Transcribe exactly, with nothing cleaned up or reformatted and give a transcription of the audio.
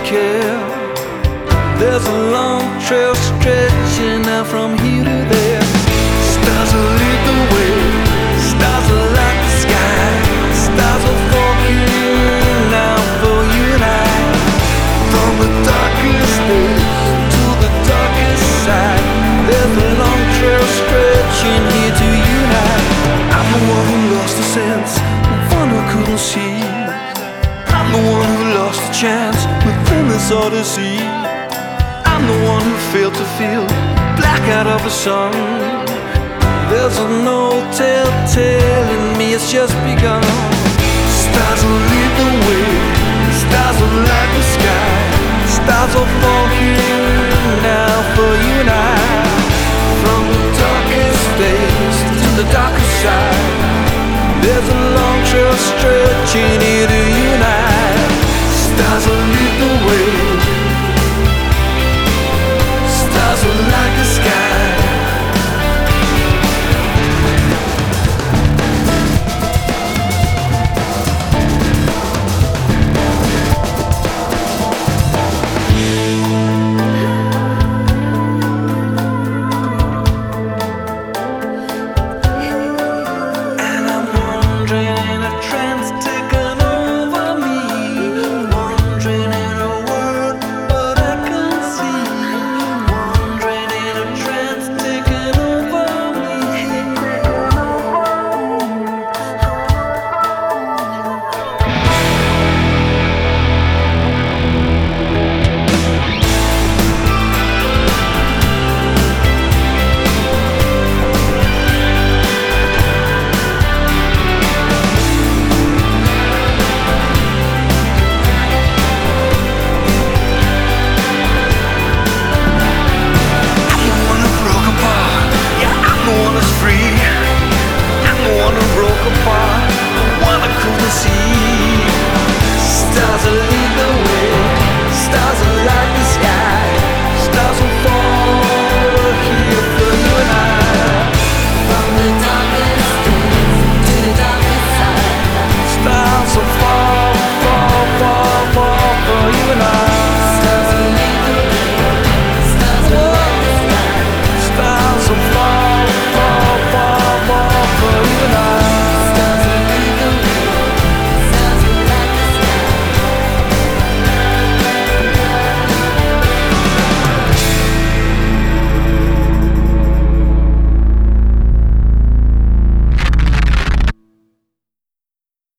care. There's a long trail stretching out from here to there. Stars will lead the way, stars will light the sky. Stars will falling now for you and I. From the darkest days to the darkest side, there's a long trail stretching here to you and I. I'm the one who lost the sense, the one who couldn't see. I'm the one who lost the chance within this odyssey. I'm the one who failed to feel blackout of the sun. There's no telltale in me, it's just begun. Stars will lead the way, stars will light the sky. Stars will fall here now for you and I. From the darkest days to the darkest side, there's a long trail stretching here to you and I.